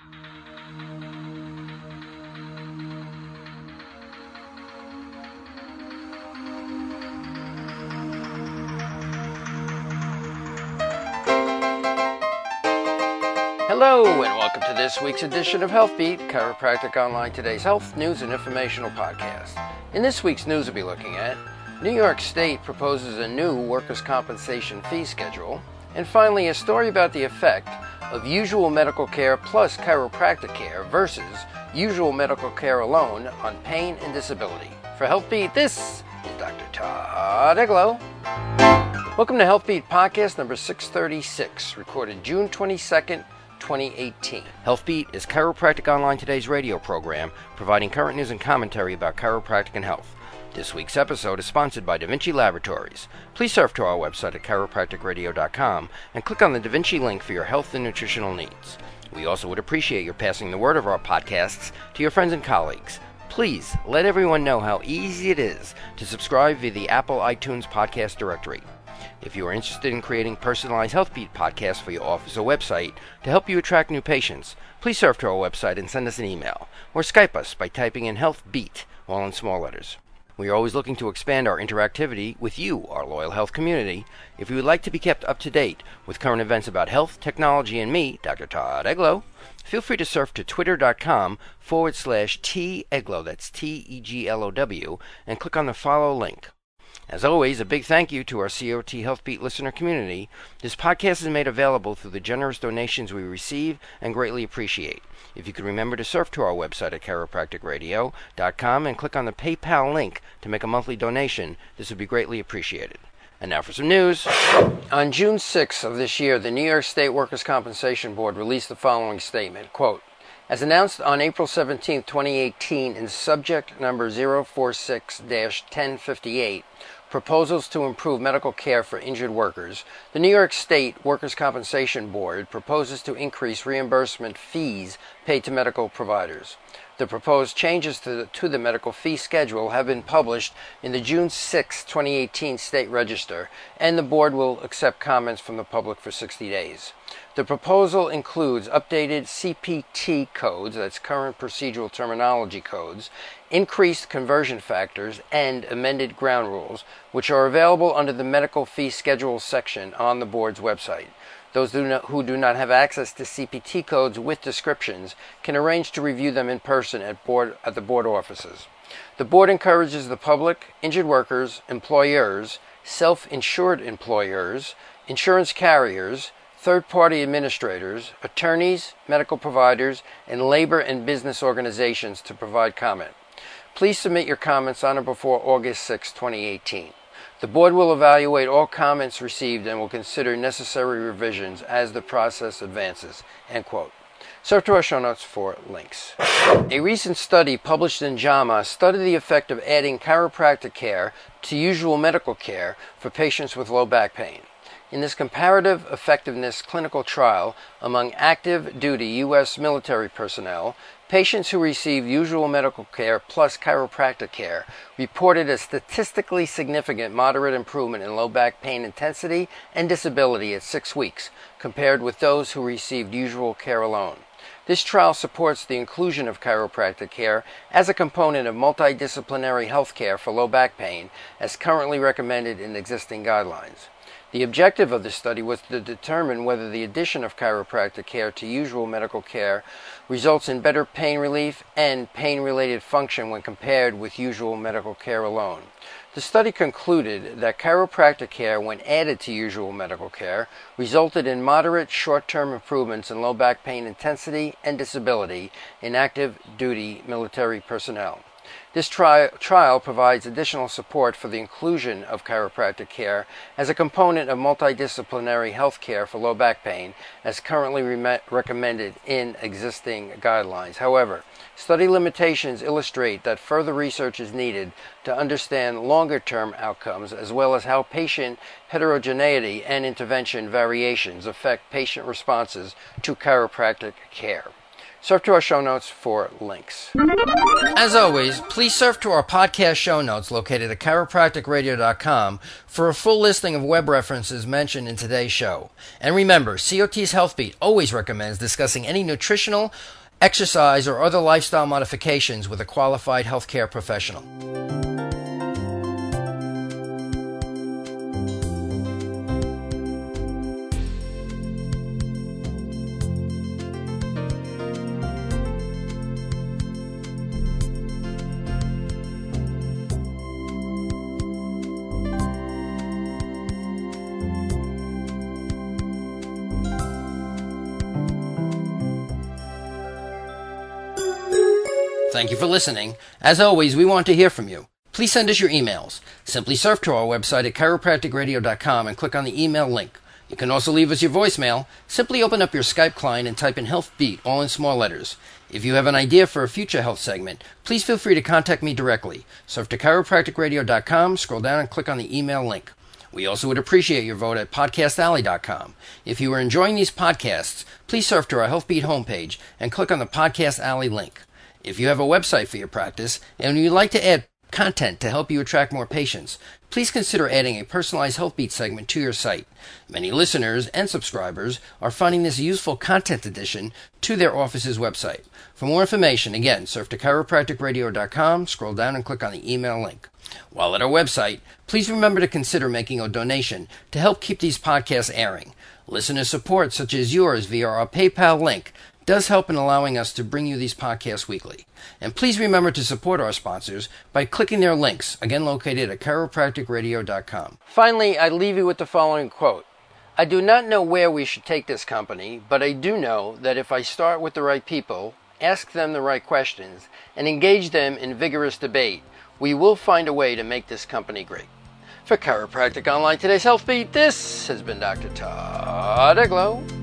Hello and welcome to this week's edition of HealthBeat, Chiropractic Online Today's health, news, and informational podcast. In this week's news we'll be looking at New York State proposes a new workers' compensation fee schedule, and finally a story about the effect of usual medical care plus chiropractic care versus usual medical care alone on pain and disability. For HealthBeat, this is Dr. Todd Eglow. Welcome to HealthBeat Podcast number 636, recorded June 22nd, 2018. HealthBeat is Chiropractic Online Today's radio program, providing current news and commentary about chiropractic and health. This week's episode is sponsored by Da Vinci Laboratories. Please surf to our website at chiropracticradio.com and click on the Da Vinci link for your health and nutritional needs. We also would appreciate your passing the word of our podcasts to your friends and colleagues. Please let everyone know how easy it is to subscribe via the Apple iTunes podcast directory. If you are interested in creating personalized HealthBeat podcasts for your office or website to help you attract new patients, please surf to our website and send us an email, or Skype us by typing in HealthBeat, all in small letters. We are always looking to expand our interactivity with you, our loyal health community. If you would like to be kept up to date with current events about health, technology, and me, Dr. Todd Eglow, feel free to surf to twitter.com/TEglow, that's TEGLOW, and click on the follow link. As always, a big thank you to our COT HealthBeat listener community. This podcast is made available through the generous donations we receive and greatly appreciate. If you could remember to surf to our website at chiropracticradio.com and click on the PayPal link to make a monthly donation, this would be greatly appreciated. And now for some news. On June 6th of this year, the New York State Workers' Compensation Board released the following statement, quote, "As announced on April 17, 2018 in subject number 046-1058, Proposals to Improve Medical Care for Injured Workers, the New York State Workers' Compensation Board proposes to increase reimbursement fees paid to medical providers. The proposed changes to the medical fee schedule have been published in the June 6, 2018 State Register, and the Board will accept comments from the public for 60 days. The proposal includes updated CPT codes, that's current procedural terminology codes, increased conversion factors, and amended ground rules, which are available under the medical fee schedule section on the Board's website. Those who do not have access to CPT codes with descriptions can arrange to review them in person at the Board offices. The Board encourages the public, injured workers, employers, self-insured employers, insurance carriers, third-party administrators, attorneys, medical providers, and labor and business organizations to provide comment. Please submit your comments on or before August 6, 2018. The Board will evaluate all comments received and will consider necessary revisions as the process advances." End quote. Surf to our show notes for links. A recent study published in JAMA studied the effect of adding chiropractic care to usual medical care for patients with low back pain. In this comparative effectiveness clinical trial among active duty U.S. military personnel, patients who received usual medical care plus chiropractic care reported a statistically significant moderate improvement in low back pain intensity and disability at 6 weeks, compared with those who received usual care alone. This trial supports the inclusion of chiropractic care as a component of multidisciplinary health care for low back pain, as currently recommended in existing guidelines. The objective of the study was to determine whether the addition of chiropractic care to usual medical care results in better pain relief and pain-related function when compared with usual medical care alone. The study concluded that chiropractic care, when added to usual medical care, resulted in moderate short-term improvements in low back pain intensity and disability in active duty military personnel. This trial provides additional support for the inclusion of chiropractic care as a component of multidisciplinary health care for low back pain, as currently recommended in existing guidelines. However, study limitations illustrate that further research is needed to understand longer-term outcomes, as well as how patient heterogeneity and intervention variations affect patient responses to chiropractic care. Surf to our show notes for links. As always, please surf to our podcast show notes located at chiropracticradio.com for a full listing of web references mentioned in today's show. And remember, COT's HealthBeat always recommends discussing any nutritional, exercise, or other lifestyle modifications with a qualified healthcare professional. Thank you for listening. As always, we want to hear from you. Please send us your emails. Simply surf to our website at chiropracticradio.com and click on the email link. You can also leave us your voicemail. Simply open up your Skype client and type in HealthBeat, all in small letters. If you have an idea for a future health segment, please feel free to contact me directly. Surf to chiropracticradio.com, scroll down and click on the email link. We also would appreciate your vote at podcastalley.com. If you are enjoying these podcasts, please surf to our HealthBeat homepage and click on the Podcast Alley link. If you have a website for your practice and you'd like to add content to help you attract more patients, please consider adding a personalized HealthBeat segment to your site. Many listeners and subscribers are finding this useful content addition to their office's website. For more information, again, surf to chiropracticradio.com, scroll down and click on the email link. While at our website, please remember to consider making a donation to help keep these podcasts airing. Listener support, such as yours via our PayPal link, does help in allowing us to bring you these podcasts weekly. And please remember to support our sponsors by clicking their links, again located at chiropracticradio.com. Finally, I leave you with the following quote. I do not know where we should take this company, but I do know that if I start with the right people, ask them the right questions, and engage them in vigorous debate, we will find a way to make this company great. For Chiropractic Online, today's HealthBeat, this has been Dr. Todd Eglow.